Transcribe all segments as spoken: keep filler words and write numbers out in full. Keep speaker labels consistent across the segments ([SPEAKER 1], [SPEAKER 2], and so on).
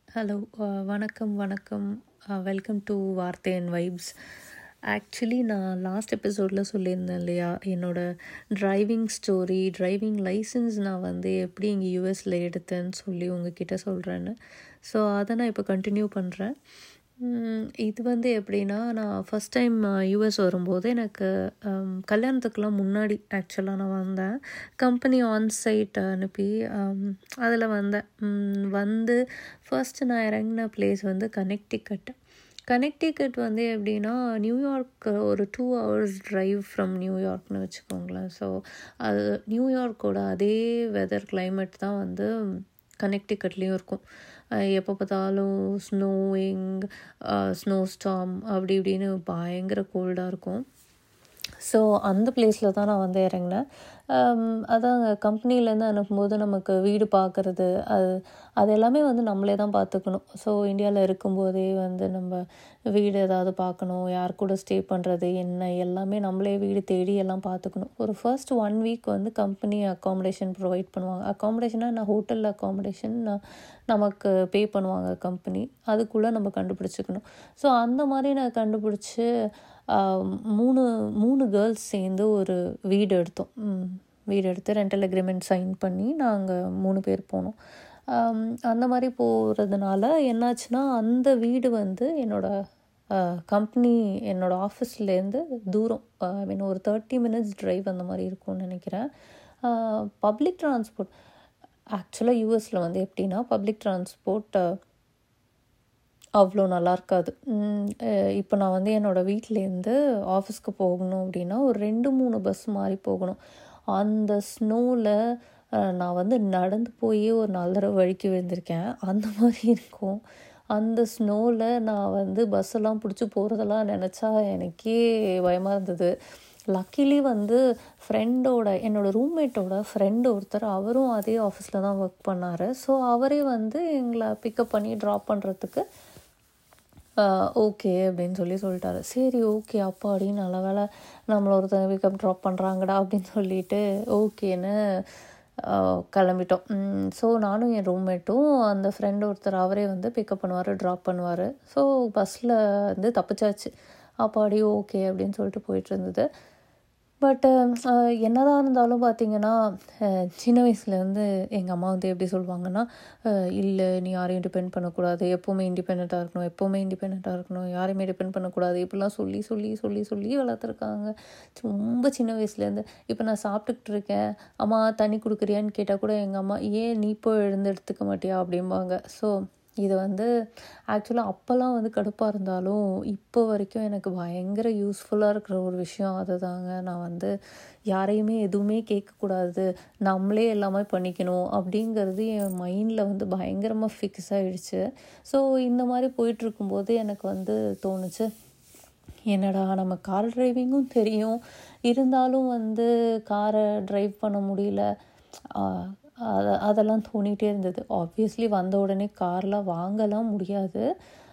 [SPEAKER 1] Hello, அ வணக்கம், வணக்கம். அ welcome to Vaarthai and vibes. Actually நான் லாஸ்ட் எபிசோடில் சொல்லியிருந்தேன் இல்லையா, என்னோட டிரைவிங் ஸ்டோரி, டிரைவிங் லைசன்ஸ் நான் வந்து எப்படி இங்கே யூஎஸில் எடுத்தேன்னு சொல்லி உங்ககிட்ட சொல்கிறேன்னு. ஸோ அதை நான் இப்போ கண்டினியூ பண்ணுறேன். இது வந்து எப்படின்னா, நான் ஃபஸ்ட் டைம் யூஎஸ் வரும்போது எனக்கு அம், கல்யாணத்துக்கெலாம் முன்னாடி ஆக்சுவலாக நான் வந்தேன். கம்பெனி ஆன்சைட் அனுப்பி அதில் வந்தேன். ம், வந்து ஃபர்ஸ்ட் நான் இறங்கின பிளேஸ் வந்து கனெக்டிகட். கனெக்டிகட் வந்து எப்படின்னா, நியூயார்க் ஒரு டூ ஹவர்ஸ் ட்ரைவ் ஃப்ரம் நியூயார்க்னு வச்சுக்கோங்களேன். ஸோ அது நியூயார்க்கோட அதே வெதர் கிளைமேட் தான் வந்து கனெக்டிகட்லேயும் இருக்கும். அஹ் எப்போ பார்த்தாலும் ஸ்னோயிங், ஸ்னோ ஸ்டார்ம் அப்படி இப்படின்னு பயங்கர கோல்டாக இருக்கும். ஸோ அந்த பிளேஸில் தான் நான் வந்து இறங்கினேன். அதான் கம்பெனிலேருந்து அனுப்பும்போது நமக்கு வீடு பார்க்குறது, அது அது எல்லாமே வந்து நம்மளே தான் பார்த்துக்கணும். ஸோ இந்தியாவில் இருக்கும்போதே வந்து நம்ம வீடு ஏதாவது பார்க்கணும், யார் கூட ஸ்டே பண்ணுறது என்ன எல்லாமே நம்மளே வீடு தேடி எல்லாம் பார்த்துக்கணும். ஒரு ஃபர்ஸ்ட் ஒன் வீக் வந்து கம்பெனி அக்காமடேஷன் ப்ரொவைட் பண்ணுவாங்க. அக்காமடேஷனாக நான் ஹோட்டலில் அக்காமடேஷன் நமக்கு பே பண்ணுவாங்க கம்பெனி. அதுக்குள்ளே நம்ம கண்டுபிடிச்சிக்கணும். ஸோ அந்த மாதிரி நான் கண்டுபிடிச்சி மூணு மூணு கேர்ள்ஸ் சேர்ந்து ஒரு வீடு எடுத்தோம். வீடு எடுத்து ரெண்டல் அக்ரிமெண்ட் சைன் பண்ணி நாங்கள் மூணு பேர் போனோம். அந்த மாதிரி போகிறதுனால என்னாச்சுன்னா, அந்த வீடு வந்து என்னோடய கம்பெனி என்னோடய ஆஃபீஸ்லேருந்து தூரம். ஐ மீன் ஒரு தேர்ட்டி மினிட்ஸ் ட்ரைவ் அந்த மாதிரி இருக்கும்னு நினைக்கிறேன். பப்ளிக் ட்ரான்ஸ்போர்ட் ஆக்சுவலாக யூஎஸில் வந்து எப்படின்னா, பப்ளிக் ட்ரான்ஸ்போர்ட் அவ்வளோ நல்லா இருக்காது. இப்போ நான் வந்து என்னோடய வீட்டிலேருந்து ஆஃபீஸ்க்கு போகணும் அப்படின்னா ஒரு ரெண்டு மூணு பஸ் மாறி போகணும். அந்த ஸ்னோவில் நான் வந்து நடந்து போய் ஒரு நாலு தடவை வழுக்கி விழுந்திருக்கேன். அந்த மாதிரி இருக்கும். அந்த ஸ்னோவில் நான் வந்து பஸ்ஸெல்லாம் பிடிச்சி போகிறதெல்லாம் நினச்சா எனக்கே பயமாக இருந்தது. லக்கிலி வந்து ஃப்ரெண்டோட என்னோடய ரூம்மேட்டோட ஃப்ரெண்டு ஒருத்தர், அவரும் அதே ஆஃபீஸில் தான் ஒர்க் பண்ணார். ஸோ அவரே வந்து எங்களை பிக்கப் பண்ணி ட்ராப் பண்ணுறதுக்கு ஓகே அப்படின்னு சொல்லி சொல்லிட்டாரு. சரி ஓகே அப்பாடி நல்ல வேலை நம்மளை ஒருத்தங்க பிக்கப் ட்ராப் பண்ணுறாங்கடா அப்படின்னு சொல்லிட்டு ஓகேன்னு கிளம்பிட்டோம். ஸோ நானும் என் ரூம்மேட்டும் அந்த ஃப்ரெண்டு ஒருத்தர் அவரே வந்து பிக்கப் பண்ணுவார், ட்ராப் பண்ணுவார். ஸோ பஸ்ஸில் வந்து தப்பிச்சாச்சு. அப்பாடி ஓகே அப்படின்னு சொல்லிட்டு போயிட்டு இருந்தது. பட்டு என்னதான் இருந்தாலும் பார்த்திங்கன்னா, சின்ன வயசுலேருந்து எங்கள் அம்மா வந்து எப்படி சொல்லுவாங்கன்னா, இல்லை நீ யாரையும் டிபெண்ட் பண்ணக்கூடாது, எப்போவுமே இண்டிபெண்ட்டாக இருக்கணும், எப்போவுமே இண்டிபெண்ட்டாக இருக்கணும், யாரையுமே டிபெண்ட் பண்ணக்கூடாது, இப்படிலாம் சொல்லி சொல்லி சொல்லி சொல்லி வளர்த்துருக்காங்க ரொம்ப சின்ன வயசுலேருந்து. இப்போ நான் சாப்பிட்டுக்கிட்டு இருக்கேன், அம்மா தண்ணி கொடுக்குறியான்னு கேட்டால் கூட எங்கள் அம்மா ஏன் நீ இப்போ எழுந்து எடுத்துக்க மாட்டியா அப்படிம்பாங்க. ஸோ இது வந்து ஆக்சுவலாக அப்போல்லாம் வந்து கடுப்பாக இருந்தாலும் இப்போ வரைக்கும் எனக்கு பயங்கர யூஸ்ஃபுல்லாக இருக்கிற ஒரு விஷயம் அது தாங்க. நான் வந்து யாரையுமே எதுவுமே கேட்கக்கூடாது, நம்மளே எல்லாமே பண்ணிக்கணும் அப்படிங்கிறது என் மைண்டில் வந்து பயங்கரமாக ஃபிக்ஸ் ஆகிடுச்சு. ஸோ இந்த மாதிரி போயிட்டுருக்கும்போது எனக்கு வந்து தோணுச்சு, என்னடா நம்ம கார் டிரைவிங்கும் தெரியும், இருந்தாலும் வந்து காரை ட்ரைவ் பண்ண முடியல. அதை அதெல்லாம் தோணிகிட்டே இருந்தது. ஆப்வியஸ்லி வந்த உடனே கார்லாம் வாங்கலாம் முடியாது.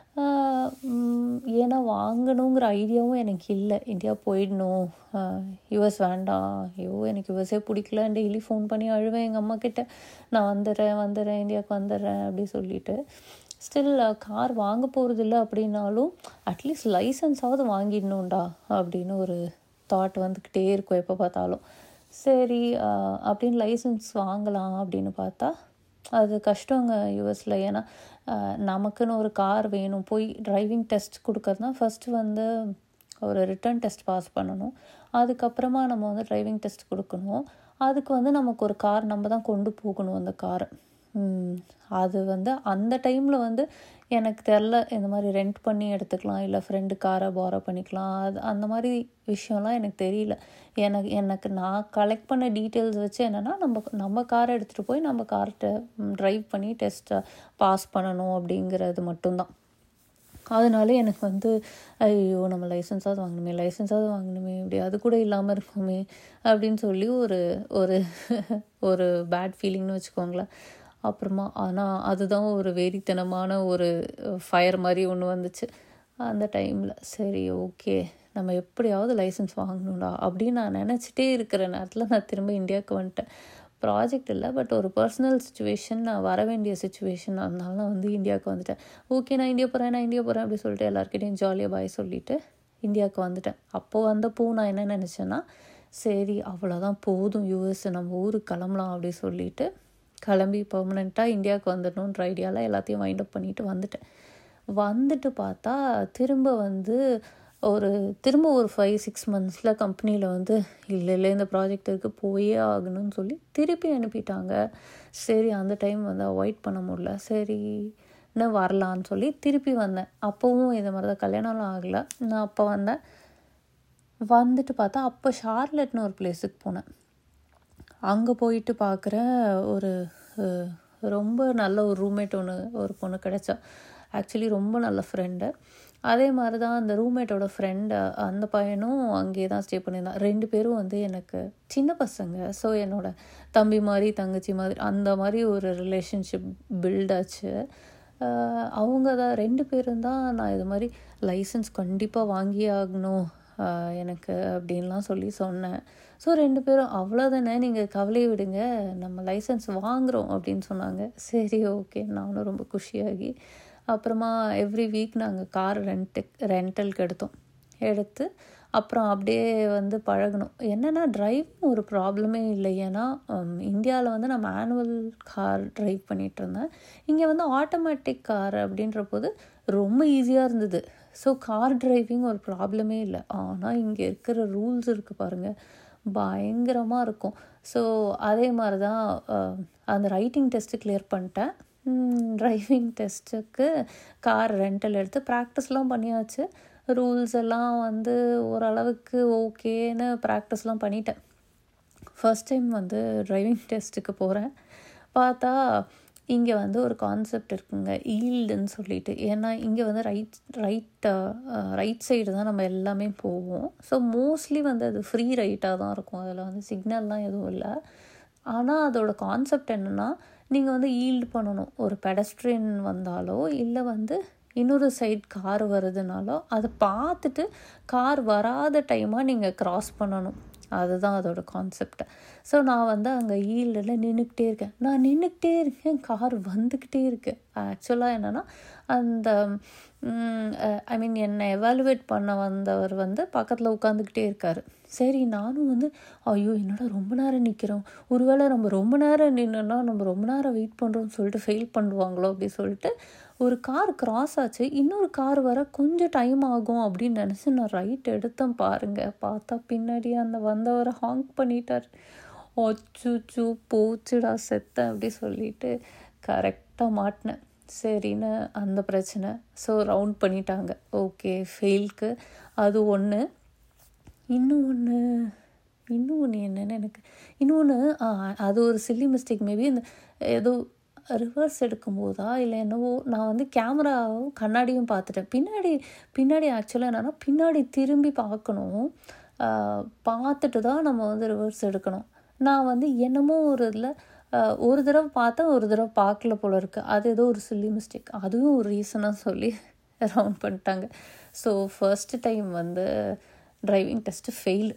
[SPEAKER 1] ஏன்னா வாங்கணுங்கிற ஐடியாவும் எனக்கு இல்லை. இந்தியா போயிடணும், யூஎஸ் வேண்டாம், ஐயோ எனக்கு யூஎஸ்ஏ பிடிக்கல, டெய்லி ஃபோன் பண்ணி அழுவேன் எங்கள் அம்மா கிட்ட, நான் வந்துடுறேன் வந்துடுறேன் இந்தியாவுக்கு வந்துடுறேன் அப்படி சொல்லிட்டு. ஸ்டில் கார் வாங்க போகிறது இல்லை அப்படின்னாலும் அட்லீஸ்ட் லைசன்ஸாவது வாங்கிடணும்டா அப்படின்னு ஒரு தாட் வந்துக்கிட்டே இருக்கும் எப்போ பார்த்தாலும். சரி அப்படின்னு லைசன்ஸ் வாங்கலாம் அப்படின்னு பார்த்தா அது கஷ்டங்க யூஎஸில். ஏன்னா நமக்குன்னு ஒரு கார் வேணும், போய் டிரைவிங் டெஸ்ட் கொடுக்கறதுனா ஃபஸ்ட்டு வந்து ஒரு ரிட்டன் டெஸ்ட் பாஸ் பண்ணணும், அதுக்கப்புறமா நம்ம வந்து டிரைவிங் டெஸ்ட் கொடுக்கணும். அதுக்கு வந்து நமக்கு ஒரு கார் நம்ம தான் கொண்டு போகணும் அந்த காரை. அது வந்து அந்த டைமில் வந்து எனக்கு தெரில, இந்த மாதிரி ரெண்ட் பண்ணி எடுத்துக்கலாம், இல்லை ஃப்ரெண்டு காரை பாரோ பண்ணிக்கலாம், அது அந்த மாதிரி விஷயம்லாம் எனக்கு தெரியல. எனக்கு எனக்கு நான் கலெக்ட் பண்ண டீட்டெயில்ஸ் வச்சு என்னென்னா, நம்ம நம்ம காரை எடுத்துகிட்டு போய் நம்ம கார்ட்ட ட்ரைவ் பண்ணி டெஸ்ட்டை பாஸ் பண்ணணும் அப்படிங்கிறது மட்டும்தான். அதனால எனக்கு வந்து ஐயோ நம்ம லைசன்ஸாவது வாங்கணுமே லைசன்ஸாவது வாங்கணுமே இப்படி அது கூட இல்லாமல் இருக்குமே அப்படின்னு சொல்லி ஒரு ஒரு ஒரு பேட் ஃபீலிங்னு வச்சுக்கோங்களேன். அப்புறமா ஆனால் அதுதான் ஒரு வெறித்தனமான ஒரு ஃபயர் மாதிரி ஒன்று வந்துச்சு அந்த டைமில். சரி ஓகே நம்ம எப்படியாவது லைசன்ஸ் வாங்கணும்டா அப்படின்னு நான் நினச்சிட்டே இருக்கிற நேரத்தில் நான் திரும்ப இந்தியாவுக்கு வந்துட்டேன். ப்ராஜெக்ட் இல்லை, பட் ஒரு பர்சனல் சுச்சுவேஷன், நான் வர வேண்டிய சுச்சுவேஷன், அதனால நான் வந்து இந்தியாவுக்கு வந்துட்டேன். ஓகே நான் இந்தியா போகிறேன் நான் இந்தியா போகிறேன் அப்படி சொல்லிட்டு எல்லாருக்கிட்டையும் ஜாலியாக பாய் சொல்லிவிட்டு இந்தியாவுக்கு வந்துட்டேன். அப்போது வந்தப்போ நான் என்ன நினச்சேன்னா, சரி அவ்வளோதான் போதும் யூஎஸ், நம்ம ஊருக்கு கிளம்பலாம் அப்படி சொல்லிவிட்டு கிளம்பி பர்மனெண்ட்டாக இந்தியாவுக்கு வந்துடணுன்ற ஐடியாவில் எல்லாத்தையும் வைண்ட் அப் பண்ணிவிட்டு வந்துட்டேன். வந்துட்டு பார்த்தா திரும்ப வந்து ஒரு திரும்ப ஒரு ஃபைவ் சிக்ஸ் மந்த்ஸில் கம்பெனியில் வந்து இல்லை இல்லை இந்த ப்ராஜெக்ட் இருக்குது போயே ஆகணும்னு சொல்லி திருப்பி அனுப்பிட்டாங்க. சரி அந்த டைம் வந்து அவாய்ட் பண்ண முடியல, சரி இன்னும் வரலான்னு சொல்லி திருப்பி வந்தேன். அப்போவும் இது மாதிரி தான், கல்யாணம்லாம் ஆகலை. நான் அப்போ வந்தேன். வந்துட்டு பார்த்தா அப்போ ஷார்லட்னு ஒரு பிளேஸுக்கு போனேன். அங்கே போயிட்டு பார்க்குற ஒரு ரொம்ப நல்ல ஒரு ரூம்மேட் ஒன்று ஒரு பொண்ணு கிடச்சா. ஆக்சுவலி ரொம்ப நல்ல ஃப்ரெண்டு. அதே மாதிரி தான் அந்த ரூம்மேட்டோட ஃப்ரெண்டு, அந்த பையனும் அங்கேயே தான் ஸ்டே பண்ணியிருந்தான். ரெண்டு பேரும் வந்து எனக்கு சின்ன பசங்க. ஸோ என்னோட தம்பி மாதிரி தங்கச்சி மாதிரி அந்த மாதிரி ஒரு ரிலேஷன்ஷிப் பில்ட் ஆச்சு. அவங்க தான் ரெண்டு பேரும் தான் நான் இது மாதிரி லைசன்ஸ் கண்டிப்பாக வாங்கியே ஆகணும் எனக்கு அப்படின்லாம் சொல்லி சொன்னேன். ஸோ ரெண்டு பேரும் அவ்வளோதானே நீங்கள் கவலையை விடுங்க நம்ம லைசன்ஸ் வாங்குகிறோம் அப்படின்னு சொன்னாங்க. சரி ஓகே, நானும் ரொம்ப குஷியாகி அப்புறமா எவ்ரி வீக் நாங்கள் கார் ரெண்ட்டு ரெண்டலுக்கு எடுத்தோம். எடுத்து அப்புறம் அப்படியே வந்து பழகணும். என்னென்னா டிரைவிங் ஒரு ப்ராப்ளமே இல்லை. ஏன்னா இந்தியாவில் வந்து நான் மேனுவல் கார் ட்ரைவ் பண்ணிகிட்டு இருந்தேன். இங்கே வந்து ஆட்டோமேட்டிக் கார் அப்படின்ற போது ரொம்ப ஈஸியாக இருந்தது. ஸோ கார் டிரைவிங் ஒரு ப்ராப்ளமே இல்லை. ஆனால் இங்கே இருக்கிற ரூல்ஸ் இருக்குது பாருங்கள், பயங்கரமாக இருக்கும். ஸோ அதே மாதிரி தான் அந்த ரைட்டிங் டெஸ்ட்டு கிளியர் பண்ணிட்டேன். டிரைவிங் டெஸ்ட்டுக்கு கார் ரெண்டல் எடுத்து ப்ராக்டிஸ்லாம் பண்ணியாச்சு. ரூல்ஸ் எல்லாம் வந்து ஓரளவுக்கு ஓகேன்னு ப்ராக்டிஸ்லாம் பண்ணிட்டேன். ஃபர்ஸ்ட் டைம் வந்து டிரைவிங் டெஸ்ட்டுக்கு போகிறேன். பார்த்தா இங்கே வந்து ஒரு கான்செப்ட் இருக்குங்க, ஈல்டுன்னு சொல்லிட்டு. ஏன்னா இங்கே வந்து ரைட் ரைட் ரைட் சைடு தான் நம்ம எல்லாமே போவோம். ஸோ மோஸ்ட்லி வந்து அது ஃப்ரீ ரைட்டாக தான் இருக்கும். அதில் வந்து சிக்னல்லாம் எதுவும் இல்லை. ஆனால் அதோட கான்செப்ட் என்னென்னா, நீங்கள் வந்து ஈல்டு பண்ணணும். ஒரு பெடஸ்ட்ரியன் வந்தாலோ இல்லை வந்து இன்னொரு சைட் கார் வருதுனாலோ அதை பார்த்துட்டு கார் வராத டைமாக நீங்கள் க்ராஸ் பண்ணணும். அதுதான் அதோட கான்செப்ட். ஸோ நான் வந்து அங்கே ஈல்டில் நின்றுக்கிட்டே இருக்கேன். நான் நின்றுக்கிட்டே இருக்கேன், கார் வந்துக்கிட்டே இருக்கு. ஆக்சுவலாக என்னென்னா அந்த ஐ மீன் என்னை எவாலுவேட் பண்ண வந்தவர் வந்து பக்கத்தில் உட்காந்துக்கிட்டே இருக்கார். சரி நானும் வந்து ஐயோ என்னடா ரொம்ப நேரம் நிற்கிறோம், ஒருவேளை நம்ம ரொம்ப நேரம் நின்றுனா நம்ம ரொம்ப நேரம் வெயிட் பண்ணுறோம்னு சொல்லிட்டு ஃபெயில் பண்ணுவாங்களோ அப்படி சொல்லிட்டு ஒரு கார் கிராஸ் ஆச்சு. இன்னொரு கார் வர கொஞ்சம் டைம் ஆகும் அப்படின்னு நினச்சி நான் ரைட் எடுத்தேன். பாருங்கள், பார்த்தா பின்னாடி அந்த வந்தவரை ஹாங்க் பண்ணிட்டார். அச்சுச்சு போச்சுடா செத்தேன் அப்படி சொல்லிட்டு கரெக்டாக மாட்டினேன். சரின்னு அந்த பிரச்சனை. ஸோ ரவுண்ட் பண்ணிட்டாங்க. ஓகே ஃபெயிலுக்கு அது ஒன்று. இன்னும் ஒன்று இன்னும் ஒன்று என்னென்னு எனக்கு இன்னொன்று அது ஒரு சில்லி மிஸ்டேக். மேபி இந்த ஏதோ ரிவர்ஸ் எடுக்கும்போதா இல்லை என்னவோ, நான் வந்து கேமராவும் கண்ணாடியும் பார்த்துட்டேன். பின்னாடி பின்னாடி ஆக்சுவலாக என்னென்னா பின்னாடி திரும்பி பார்க்கணும், பார்த்துட்டு தான் நம்ம வந்து ரிவர்ஸ் எடுக்கணும். நான் வந்து என்னமோ ஒரு இதில் ஒரு தடவை பார்த்தேன், ஒரு தடவை பார்க்கல போல இருக்குது. அது ஏதோ ஒரு சில்லி மிஸ்டேக். அதுவும் ஒரு ரீசனாக சொல்லி ரவுண்ட் பண்ணிட்டாங்க. ஸோ ஃபர்ஸ்ட் டைம் வந்து டிரைவிங் டெஸ்ட்டு ஃபெயில்.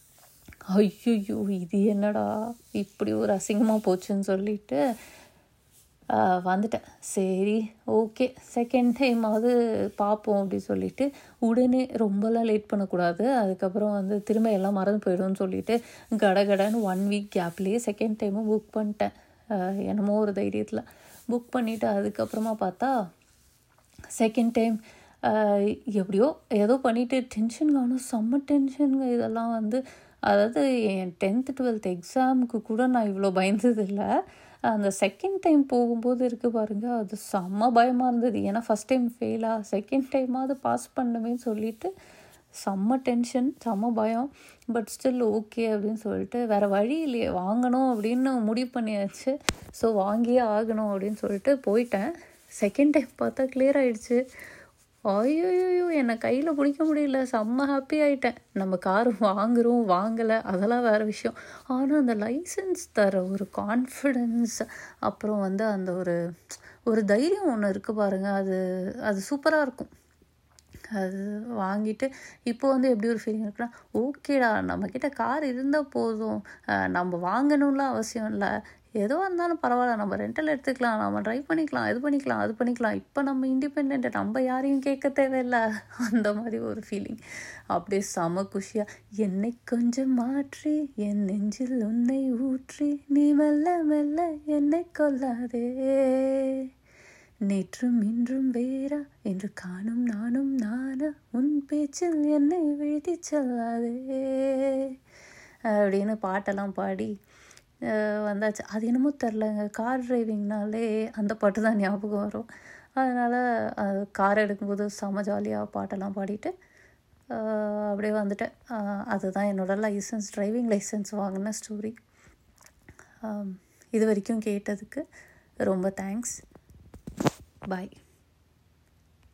[SPEAKER 1] ஐயோ இது என்னடா இப்படி ஒரு அசிங்கமாக போச்சுன்னு சொல்லிட்டு வந்துட்டேன். சரி ஓகே செகண்ட் டைமாவது பார்ப்போம் அப்படி சொல்லிவிட்டு உடனே ரொம்பலாம் லேட் பண்ணக்கூடாது. அதுக்கப்புறம் வந்து திரும்ப எல்லாம் மறந்து போய்டும்னு சொல்லிவிட்டு கடகடன்னு ஒன் வீக் கேப்லேயே செகண்ட் டைமும் புக் பண்ணிட்டேன். என்னமோ ஒரு தைரியத்தில் புக் பண்ணிவிட்டு அதுக்கப்புறமா பார்த்தா செகண்ட் டைம் எப்படியோ ஏதோ பண்ணிவிட்டு டென்ஷன் காணும், செம்ம டென்ஷனுங்க இதெல்லாம் வந்து. அதாவது என் டென்த்து டுவெல்த் எக்ஸாமுக்கு கூட நான் இவ்வளோ பயந்ததில்லை. அந்த செகண்ட் டைம் போகும்போது இருக்குது பாருங்கள், அது செம்ம பயமாக இருந்தது. ஏன்னா ஃபஸ்ட் டைம் ஃபெயிலாக, செகண்ட் டைமாவது பாஸ் பண்ணுமேன்னு சொல்லிட்டு செம்ம டென்ஷன், செம்ம பயம். பட் ஸ்டில் ஓகே அப்படின்னு சொல்லிட்டு வேறு வழி இல்லையே, வாங்கணும் அப்படின்னு முடிவு பண்ணியாச்சு. ஸோ வாங்கியே ஆகணும் அப்படின்னு சொல்லிட்டு போயிட்டேன். செகண்ட் டைம் பார்த்தா கிளியர் ஆகிடுச்சு. ஐயோயோயோ என்னை கையில் பிடிக்க முடியல, செம்ம ஹாப்பி ஆகிட்டேன். நம்ம கார் வாங்குகிறோம் வாங்கலை அதெல்லாம் வேறு விஷயம். ஆனால் அந்த லைசன்ஸ் தர ஒரு கான்ஃபிடென்ஸ், அப்புறம் வந்து அந்த ஒரு ஒரு தைரியம் ஒன்று இருக்குது பாருங்கள், அது அது சூப்பராக இருக்கும். அது வாங்கிட்டு இப்போ வந்து எப்படி ஒரு ஃபீலிங் இருக்குன்னா, ஓகேடா நம்மக்கிட்ட கார் இருந்தால் போதும், நம்ம வாங்கணும்லாம் அவசியம் இல்லை, எதுவாக இருந்தாலும் பரவாயில்ல, நம்ம ரெண்டல் எடுத்துக்கலாம், நம்ம ட்ரைவ் பண்ணிக்கலாம், இது பண்ணிக்கலாம், அது பண்ணிக்கலாம், இப்போ நம்ம இண்டிபெண்ட், நம்ம யாரையும் கேட்க தேவையில்லை, அந்த மாதிரி ஒரு ஃபீலிங். அப்படியே செம குஷியாக, என்னை கொஞ்சம் மாற்றி என் நெஞ்சில் உன்னை ஊற்றி நீ மெல்ல மெல்ல என்னை கொல்லாதே, நேற்றும் இன்றும் வேறா என்று காணும் நானும் நானா, உன் பேச்சில் என்னை வீழ்த்தி செல்லாதே அப்படின்னு பாட்டெல்லாம் பாடி வந்தாச்சு. அது என்னமோ தெரிலங்க, கார் டிரைவிங்னாலே அந்த பாட்டு தான் ஞாபகம் வரும். அதனால் கார் எடுக்கும்போது செம ஜாலியாக பாட்டெல்லாம் பாடிட்டு அப்படியே வந்துட்டேன். அதுதான் என்னோடய லைசன்ஸ், டிரைவிங் லைசன்ஸ் வாங்கின ஸ்டோரி. இது வரைக்கும் கேட்டதுக்கு ரொம்ப தேங்க்ஸ். பாய்.